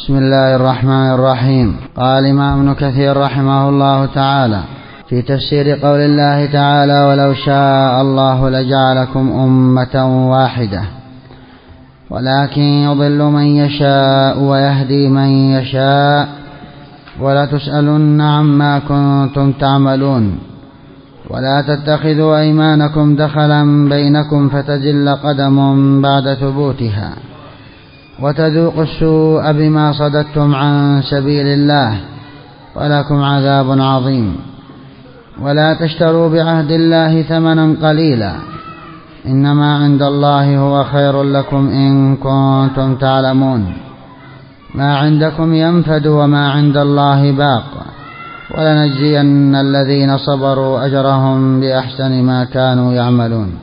بسم الله الرحمن الرحيم. قال الإمام ابن كثير رحمه الله تعالى في تفسير قول الله تعالى: ولو شاء الله لجعلكم أمة واحدة ولكن يضل من يشاء ويهدي من يشاء ولا تسألن عما كنتم تعملون. ولا تتخذوا أيمانكم دخلا بينكم فتزل قدم بعد ثبوتها وتذوقوا السوء بما صددتم عن سبيل الله ولكم عذاب عظيم. ولا تشتروا بعهد الله ثمنا قليلا إنما عند الله هو خير لكم إن كنتم تعلمون. ما عندكم ينفد وما عند الله باق ولنجزين الذين صبروا أجرهم بأحسن ما كانوا يعملون.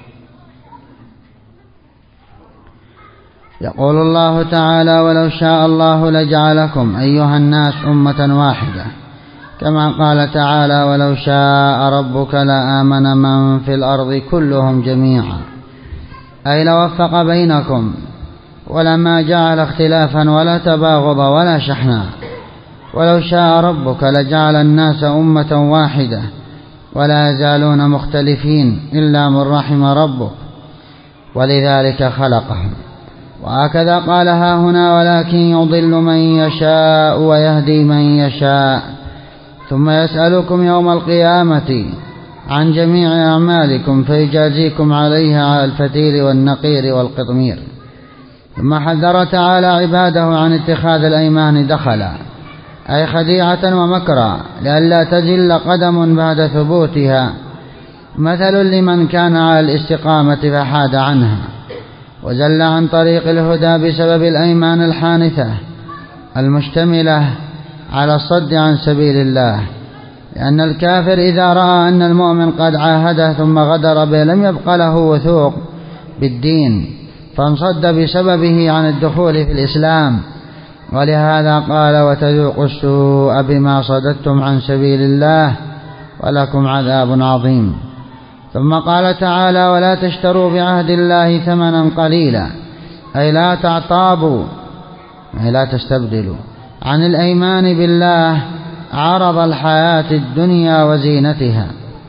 يقول الله تعالى: ولو شاء الله لجعلكم أيها الناس أمة واحدة، كما قال تعالى: ولو شاء ربك لآمن من في الأرض كلهم جميعا، أي لوفق بينكم ولما جعل اختلافا ولا تباغض ولا شحنا. ولو شاء ربك لجعل الناس أمة واحدة ولا يزالون مختلفين إلا من رحم ربك ولذلك خلقهم. وهكذا قال ها هنا: ولكن يضل من يشاء ويهدي من يشاء ثم يسألكم يوم القيامة عن جميع أعمالكم فيجازيكم عليها على الفتيل والنقير والقطمير. ثم حذر تعالى عباده عن اتخاذ الأيمان دخلا، أي خديعة ومكرا، لئلا تزل قدم بعد ثبوتها، مثل لمن كان على الاستقامة فحاد عنها وزل عن طريق الهدى بسبب الأيمان الحانثة المشتملة على الصد عن سبيل الله. لأن الكافر إذا رأى أن المؤمن قد عاهده ثم غدر به لم يبق له وثوق بالدين، فانصد بسببه عن الدخول في الإسلام. ولهذا قال: وتذوقوا السوء بما صددتم عن سبيل الله ولكم عذاب عظيم. ثم قال تعالى: ولا تشتروا بعهد الله ثمنا قليلا، أي لا تعطابوا، أي لا تستبدلوا عن الأيمان بالله عرض الحياة الدنيا وزينتها،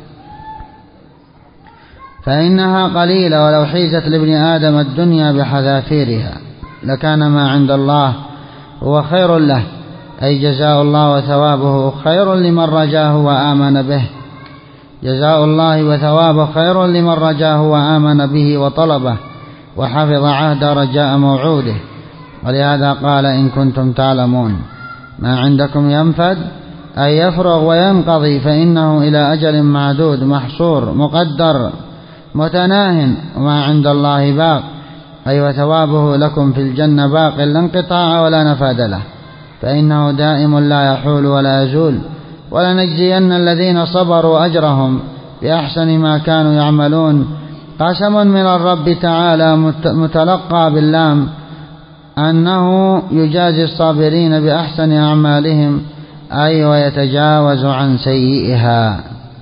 فإنها قليلة، ولو حيزت لابن آدم الدنيا بحذافيرها لكان ما عند الله هو خير له، أي جزاء الله وثوابه خير لمن رجاه وآمن به. جزاء الله وثوابه خير لمن رجاه وآمن به وطلبه وحفظ عهد رجاء موعوده. ولهذا قال: إن كنتم تعلمون. ما عندكم ينفد، أي يفرغ وينقضي، فإنه إلى أجل معدود محصور مقدر متناه. وما عند الله باق، أي وثوابه لكم في الجنة باق لا انقطاع ولا نفاد له، فإنه دائم لا يحول ولا يزول. ولنجزين الذين صبروا أجرهم بأحسن ما كانوا يعملون. قسم من الرب تعالى متلقى باللام أنه يجازي الصابرين بأحسن أعمالهم، أي ويتجاوز عن سيئها.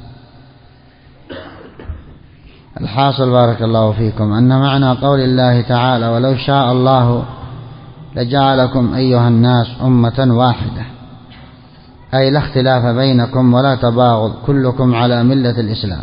الحاصل بارك الله فيكم أن معنى قول الله تعالى: ولو شاء الله لجعلكم أيها الناس أمة واحدة، أي لا اختلاف بينكم ولا تباغض، كلكم على ملة الإسلام،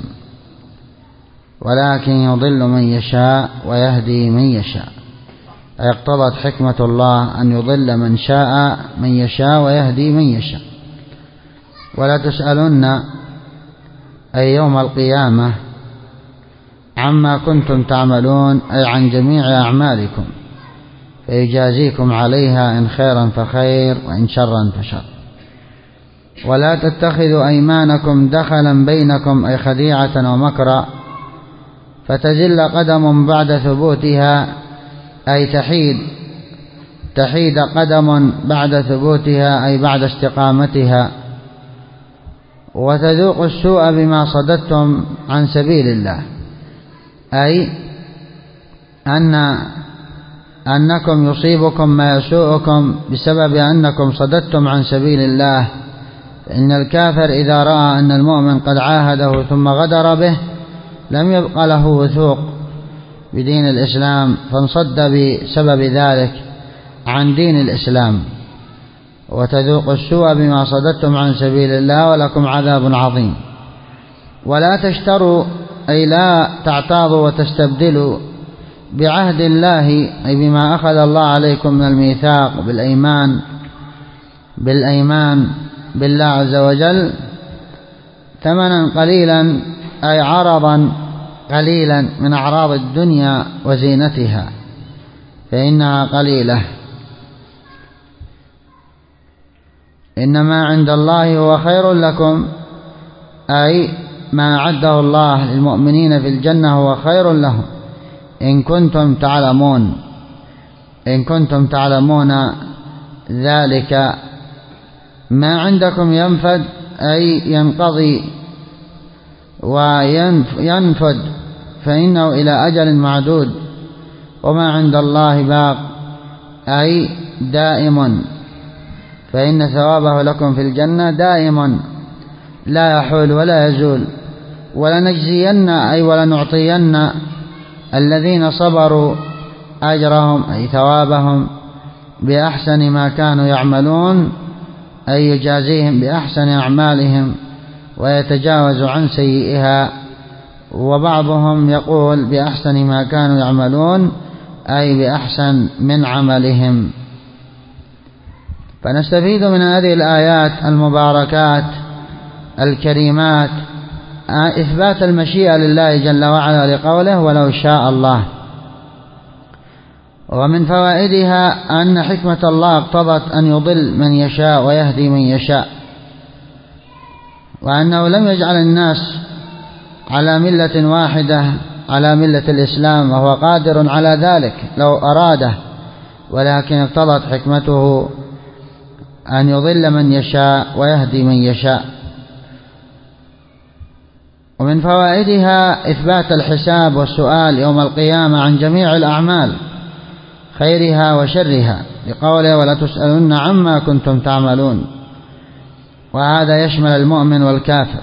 ولكن يضل من يشاء ويهدي من يشاء، أي اقتضت حكمة الله أن يضل من يشاء ويهدي من يشاء. ولا تسألن، أي يوم القيامة، عما كنتم تعملون، أي عن جميع أعمالكم، فيجازيكم عليها إن خيرا فخير وإن شرا فشر. ولا تتخذوا أيمانكم دخلا بينكم، أي خديعة ومكرا، فتزل قدم بعد ثبوتها، أي تحيد قدم بعد ثبوتها، أي بعد استقامتها. وتذوقوا السوء بما صددتم عن سبيل الله، أي أنكم يصيبكم ما يسوءكم بسبب أنكم صددتم عن سبيل الله. فإن الكافر إذا رأى أن المؤمن قد عاهده ثم غدر به لم يبق له وثوق بدين الإسلام، فانصد بسبب ذلك عن دين الإسلام، وتذوقوا السوء بما صددتم عن سبيل الله ولكم عذاب عظيم. ولا تشتروا أي لا تعتاضوا وتستبدلوا بعهد الله، أي بما أخذ الله عليكم من الميثاق بالأيمان بالله عز وجل، ثمنا قليلا أي عرضا قليلا من أعراض الدنيا وزينتها، فإنها قليلة. إنما عند الله هو خير لكم، أي ما أعده الله للمؤمنين في الجنة هو خير لهم إن كنتم تعلمون ذلك. ما عندكم ينفد أي ينقضي وينفد، فإنه إلى أجل معدود، وما عند الله باق أي دائم، فإن ثوابه لكم في الجنة دائم لا يحول ولا يزول. ولنجزين أي ولنعطين الذين صبروا أجرهم أي ثوابهم بأحسن ما كانوا يعملون، أي يجازيهم بأحسن أعمالهم ويتجاوز عن سيئها. وبعضهم يقول بأحسن ما كانوا يعملون أي بأحسن من عملهم. فنستفيد من هذه الآيات المباركات الكريمات إثبات المشيئة لله جل وعلا لقوله ولو شاء الله. ومن فوائدها أن حكمة الله اقتضت أن يضل من يشاء ويهدي من يشاء، وأنه لم يجعل الناس على ملة واحدة على ملة الإسلام، وهو قادر على ذلك لو أراده، ولكن اقتضت حكمته أن يضل من يشاء ويهدي من يشاء. ومن فوائدها إثبات الحساب والسؤال يوم القيامة عن جميع الأعمال خيرها وشرها، لقوله ولا تسألن عما كنتم تعملون، وهذا يشمل المؤمن والكافر.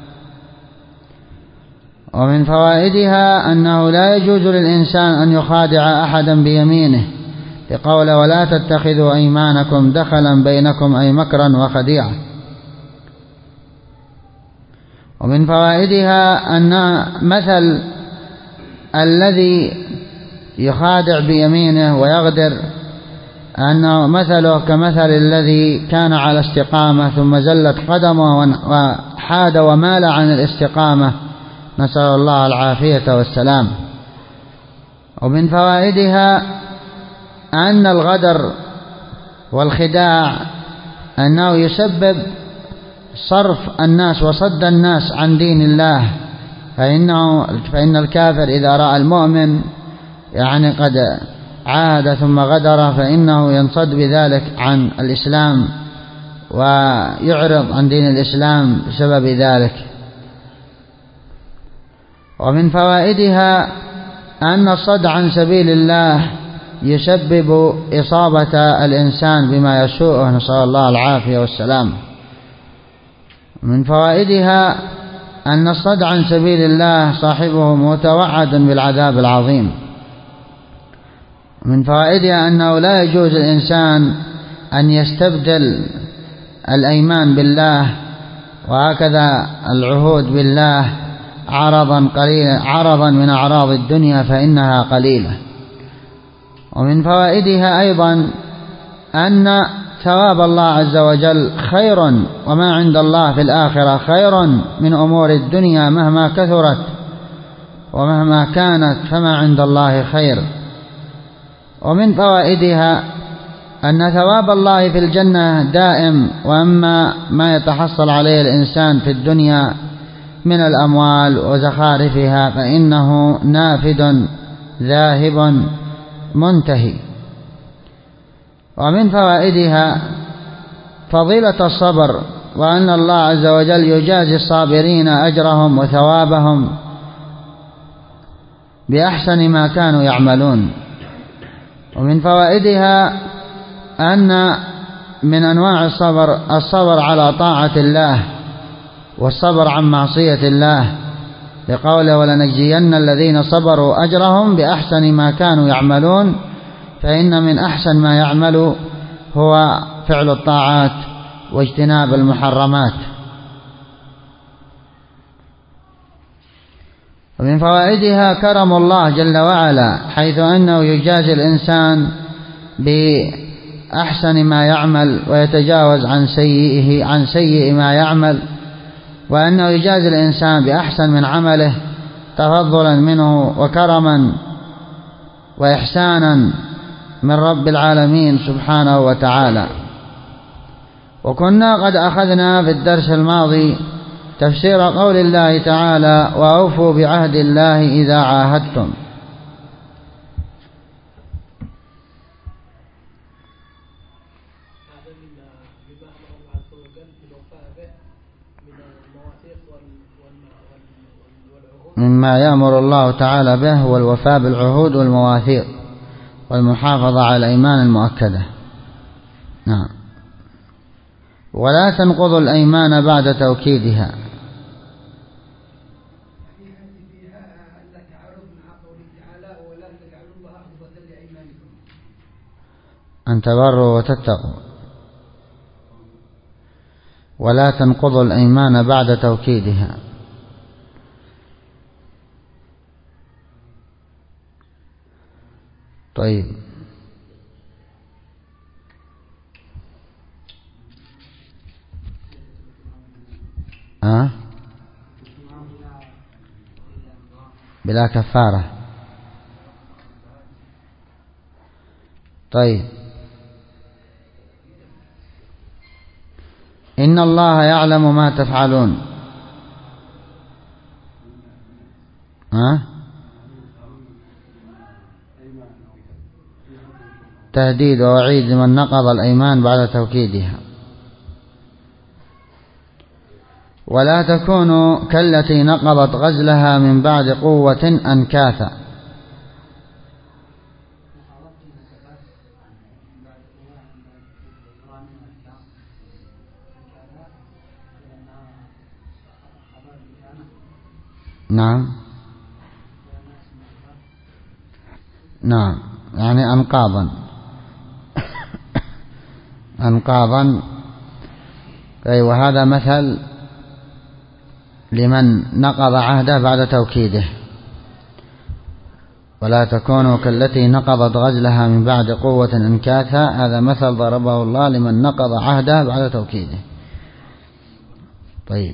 ومن فوائدها أنه لا يجوز للإنسان أن يخادع أحدا بيمينه، لقوله ولا تتخذوا أيمانكم دخلا بينكم أي مكرا وخديعة. ومن فوائدها أن مثل الذي يخادع بيمينه ويغدر أنه مثله كمثل الذي كان على استقامة ثم زلت قدمه وحاد ومال عن الاستقامة، نسأل الله العافية والسلام. ومن فوائدها أن الغدر والخداع أنه يسبب صرف الناس وصد الناس عن دين الله، فإن الكافر إذا رأى المؤمن يعني قد عاهد ثم غدر فإنه ينصد بذلك عن الإسلام ويعرض عن دين الإسلام بسبب ذلك. ومن فوائدها أن الصد عن سبيل الله يسبب إصابة الإنسان بما يسوءه، نسأل الله العافية والسلام. من فوائدها أن الصد عن سبيل الله صاحبه متوعد بالعذاب العظيم. من فوائدها أنه لا يجوز الإنسان أن يستبدل الأيمان بالله وهكذا العهود بالله عرضا من أعراض الدنيا، فإنها قليلة. ومن فوائدها أيضا أن ثواب الله عز وجل خير، وما عند الله في الآخرة خير من أمور الدنيا مهما كثرت ومهما كانت، فما عند الله خير. ومن فوائدها أن ثواب الله في الجنة دائم، وأما ما يتحصل عليه الإنسان في الدنيا من الأموال وزخارفها فإنه نافد ذاهب منتهي. ومن فوائدها فضيلة الصبر، وأن الله عز وجل يجازي الصابرين أجرهم وثوابهم بأحسن ما كانوا يعملون. ومن فوائدها أن من أنواع الصبر على طاعة الله والصبر عن معصية الله، لقوله ولنجزين الذين صبروا أجرهم بأحسن ما كانوا يعملون، فإن من أحسن ما يعمل هو فعل الطاعات واجتناب المحرمات. ومن فوائدها كرم الله جل وعلا، حيث أنه يجازي الإنسان بأحسن ما يعمل ويتجاوز عن سيء ما يعمل، وأنه يجازي الإنسان بأحسن من عمله تفضلا منه وكرما وإحسانا من رب العالمين سبحانه وتعالى. وكنا قد أخذنا في الدرس الماضي تفسير قول الله تعالى: وأوفوا بعهد الله إذا عاهدتم. مما يأمر الله تعالى به هو الوفاء بالعهود والمواثيق والمحافظة على الأيمان المؤكدة. نعم. ولا تنقضوا الأيمان بعد توكيدها. أن تبروا وتتقوا. ولا تنقضوا الأيمان بعد توكيدها. طيب، بلا كفارة. طيب، إن الله يعلم ما تفعلون. تهديد ووعيد لمن نقض الأيمان بعد توكيدها. ولا تكونوا كالتي نقضت غزلها من بعد قوة أنكاثا. نعم، يعني أنقاضا. وهذا مثل لمن نقض عهده بعد توكيده. ولا تكونوا كالتي نقضت غزلها من بعد قوة أنكاثا، هذا مثل ضربه الله لمن نقض عهده بعد توكيده. طيب،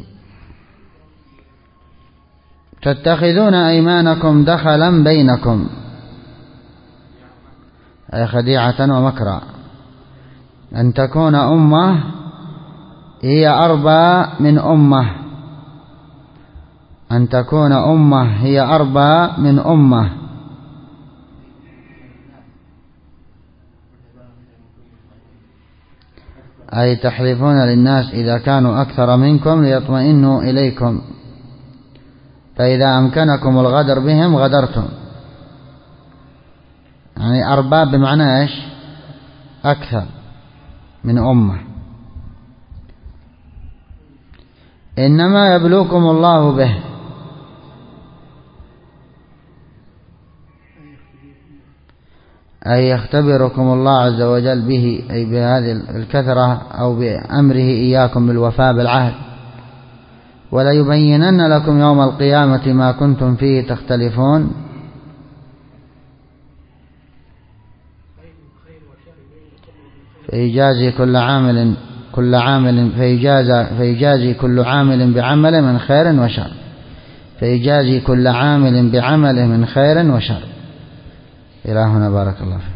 تتخذون أيمانكم دخلا بينكم، أي خديعة ومكرا، أن تكون أمة هي أربى من أمة، أن تكون أمة هي أربى من أمة. أي تحلفون للناس إذا كانوا أكثر منكم ليطمئنوا إليكم، فإذا أمكنكم الغدر بهم غدرتم. يعني أرباب بمعنى إيش؟ أكثر من أمة. إنما يبلوكم الله به، أي يختبركم الله عز وجل به، أي بهذه الكثرة أو بأمره إياكم بالوفاء بالعهد. ولا يبينن لكم يوم القيامة ما كنتم فيه تختلفون. فيجازي كل عامل بعمله من خير وشر. فيجازي كل عامل بعمله من خير وشر. إلى هنا، بارك الله فيك.